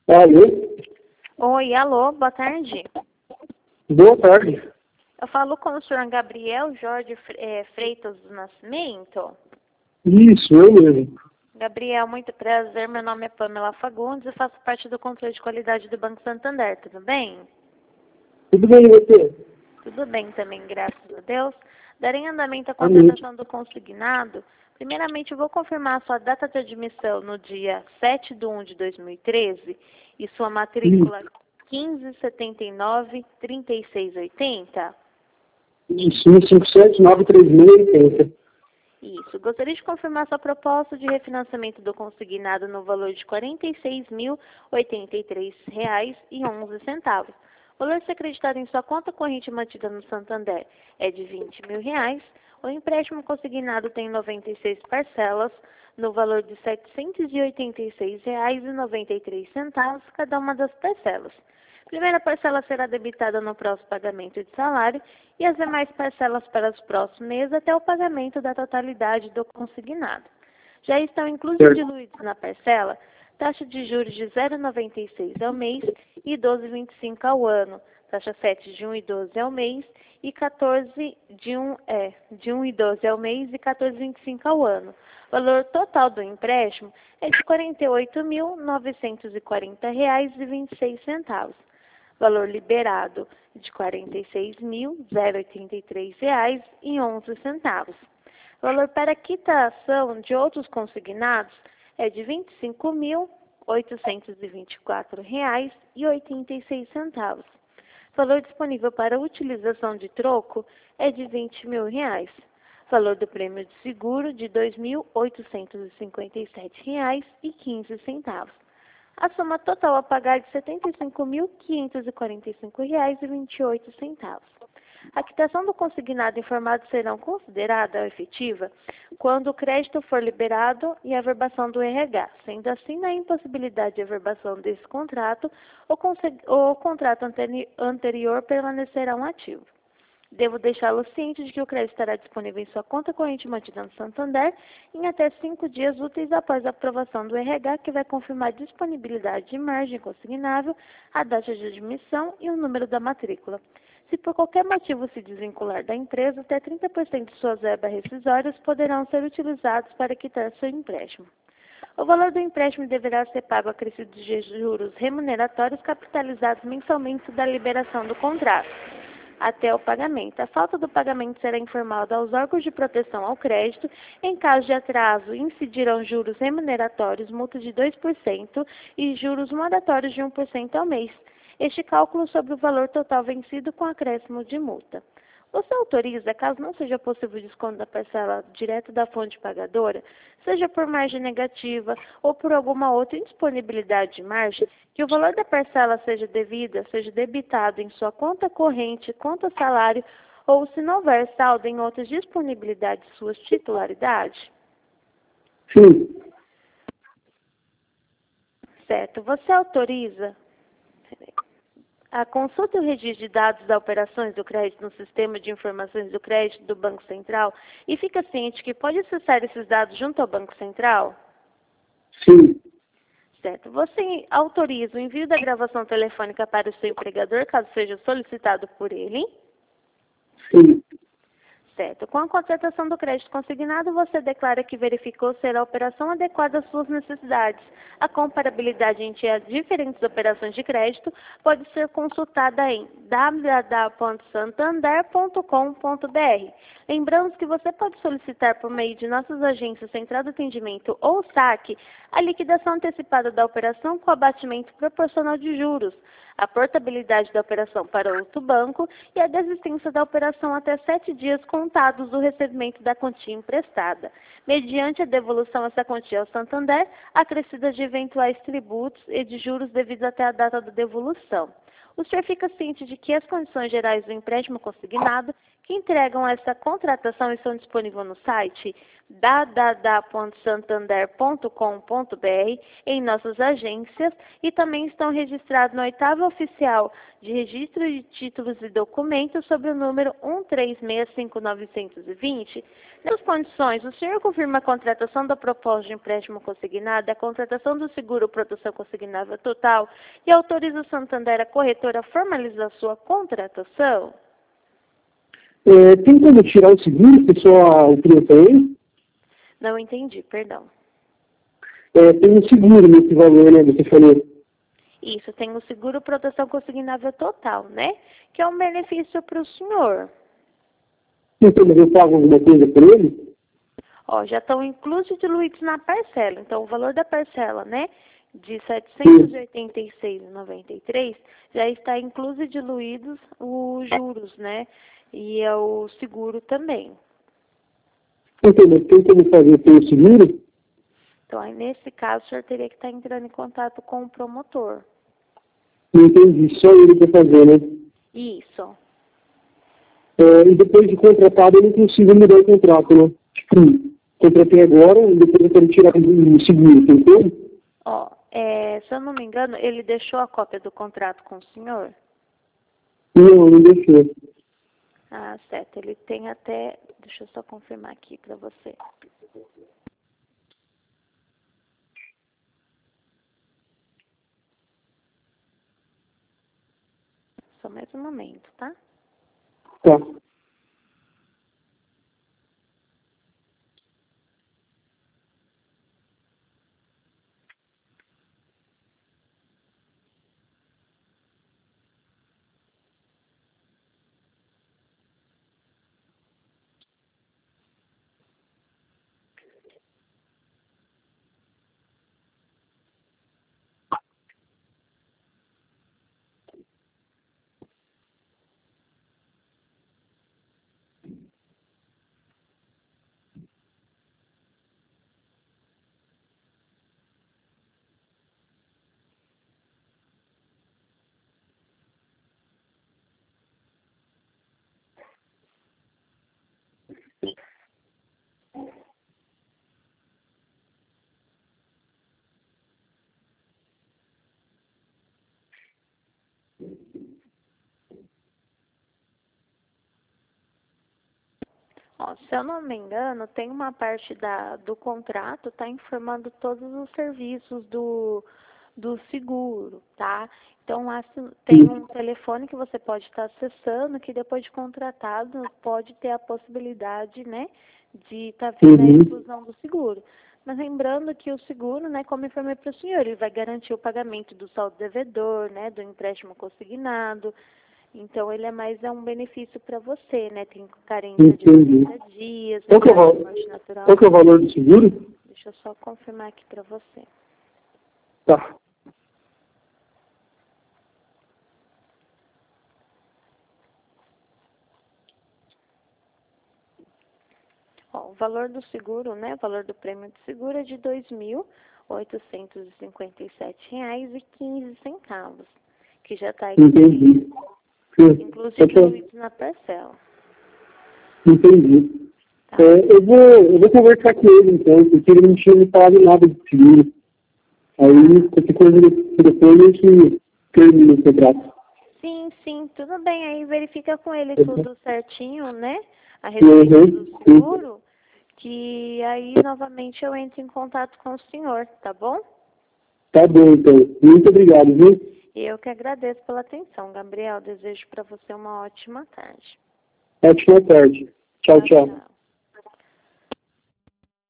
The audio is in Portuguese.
Alô? Oi, alô, boa tarde. Boa tarde. Eu falo com o senhor Gabriel Jorge Freitas do Nascimento. Isso, eu mesmo. Gabriel, muito prazer. Meu nome é Pamela Fagundes e faço parte do controle de qualidade do Banco Santander. Tudo bem? Tudo bem, e você? Tudo bem também, graças a Deus. Darei andamento à Amém. contratação do consignado. Primeiramente, eu vou confirmar a sua data de admissão no dia 7/1/2013 e sua matrícula 1579-3680. Isso, 157-93680. Isso. Gostaria de confirmar sua proposta de refinanciamento do consignado no valor de R$ 46.083,11. O valor a ser acreditado em sua conta corrente mantida no Santander é de R$ 20.000. O empréstimo consignado tem 96 parcelas, no valor de R$ 786,93, cada uma das parcelas. A primeira parcela será debitada no próximo pagamento de salário e as demais parcelas para os próximos meses até o pagamento da totalidade do consignado. Já estão inclusos diluídos na parcela taxa de juros de 0,96 ao mês e 12,25 ao ano, taxa 7 de 1,12 ao mês e 14 de 1,12 ao mês e 14,25 ao ano. O valor total do empréstimo é de R$ 48.940,26. Valor liberado de R$ 46.083,11. Valor para quitação de outros consignados é de R$ 25.824,86. Valor disponível para utilização de troco é de R$ 20.000. Valor do prêmio de seguro de R$ 2.857,15. A soma total a pagar é de R$ 75.545,28. A quitação do consignado informado serão considerada efetiva quando o crédito for liberado e a averbação do RH. Sendo assim, na impossibilidade de averbação desse contrato, o contrato anterior permanecerá um ativo. Devo deixá-lo ciente de que o crédito estará disponível em sua conta corrente mantida no Santander em até 5 dias úteis após a aprovação do RH, que vai confirmar a disponibilidade de margem consignável, a data de admissão e o número da matrícula. Se por qualquer motivo se desvincular da empresa, até 30% de suas verbas rescisórias poderão ser utilizados para quitar seu empréstimo. O valor do empréstimo deverá ser pago acrescidos de juros remuneratórios capitalizados mensalmente da liberação do contrato até o pagamento. A falta do pagamento será informada aos órgãos de proteção ao crédito. Em caso de atraso, incidirão juros remuneratórios, multa de 2% e juros moratórios de 1% ao mês. Este cálculo sobre o valor total vencido com acréscimo de multa. Você autoriza, caso não seja possível desconto da parcela direto da fonte pagadora, seja por margem negativa ou por alguma outra indisponibilidade de margem, que o valor da parcela seja debitado em sua conta corrente, conta salário, ou se não houver saldo em outras disponibilidades de sua titularidade? Sim. Certo. Você autoriza a consulta e o registro de dados das operações do crédito no sistema de informações do crédito do Banco Central e fica ciente que pode acessar esses dados junto ao Banco Central? Sim. Certo. Você autoriza o envio da gravação telefônica para o seu empregador, caso seja solicitado por ele? Sim. Certo. Com a contratação do crédito consignado, você declara que verificou ser a operação adequada às suas necessidades. A comparabilidade entre as diferentes operações de crédito pode ser consultada em www.santander.com.br. Lembramos que você pode solicitar por meio de nossas agências Central de Atendimento ou SAC a liquidação antecipada da operação com abatimento proporcional de juros, a portabilidade da operação para outro banco e a desistência da operação até 7 dias contados do recebimento da quantia emprestada, mediante a devolução dessa quantia ao Santander, acrescida de eventuais tributos e de juros devidos até a data da devolução. O senhor fica ciente de que as condições gerais do empréstimo consignado, que entregam essa contratação e estão disponíveis no site www.santander.com.br, em nossas agências, e também estão registrados no 8º Oficial de Registro de Títulos e Documentos sob o número 1365920. Nessas condições, o senhor confirma a contratação da proposta de empréstimo consignado, a contratação do seguro proteção consignável total e autoriza o Santander, a corretora, a formalizar sua contratação? Tem como tirar o seguro, que só o preço é ele? Não entendi, perdão. Tem um seguro nesse valor, né? Você falou. Isso, tem o seguro proteção consignável total, né? Que é um benefício para o senhor. Então, mas eu pago alguma coisa por ele? Ó, já estão inclusos e diluídos na parcela. Então, o valor da parcela, né, de R$ 786,93, já está incluso e diluídos os juros, né? E é o seguro também. Então, mas tem como fazer pelo seguro? Então, aí, nesse caso, o senhor teria que estar entrando em contato com o promotor. Não entendi, só ele para fazer, né? Isso. E depois de contratado, eu não consigo mudar o contrato, né? Tipo, contratei agora e depois eu quero tirar o seguro, tem como? Ó, se eu não me engano, ele deixou a cópia do contrato com o senhor? Não deixou. Ah, certo. Ele tem até... Deixa eu só confirmar aqui para você. Só mais um momento, tá? Tá. Ó, se eu não me engano, tem uma parte do contrato, tá informando todos os serviços do seguro, tá? Então, lá tem um telefone que você pode estar acessando, que depois de contratado, pode ter a possibilidade, né, de estar vendo a inclusão do seguro. Mas lembrando que o seguro, né, como informei para o senhor, ele vai garantir o pagamento do saldo devedor, né, do empréstimo consignado. Então, ele é um benefício para você, né? Tem carência de 90 dias, Qual que é morte natural. o valor do seguro? Deixa eu só confirmar aqui para você. Tá. Ó, o valor do seguro, né? O valor do prêmio de seguro é de R$ 2.857,15, que já está Entendi. inclusive diluído na parcela. Entendi. Tá? Eu vou conversar com ele, então, porque ele não tinha me falado nada de seguro. Aí, qualquer coisa depois a gente termina o contrato. Sim, tudo bem. Aí verifica com ele tudo certinho, né? A respeito do seguro, que aí novamente eu entro em contato com o senhor, tá bom? Tá bom, então. Muito obrigado, viu? Eu que agradeço pela atenção, Gabriel. Desejo para você uma ótima tarde. Ótima tarde. Tchau, tchau.